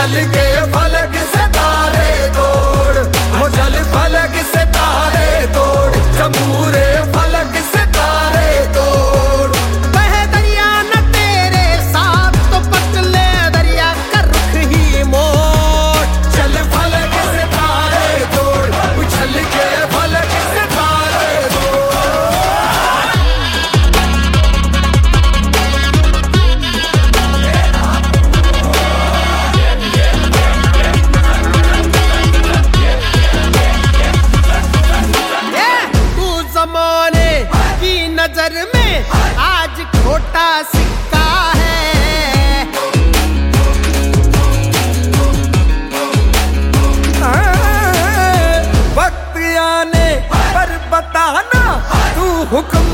उछल के फलक से तारे तोड़, उछल फलक से तारे तोड़, चमूरे फलक से तारे तोड़। बह दरिया न तेरे साथ तो पतले दरिया का रुख ही मोड़। चल फलक से तारे तोड़, उछल के फलक से तारे तोड़। ज़माने की नजर में आज खोटा सिक्का है। वक्त आने पर बताना तू हुक्म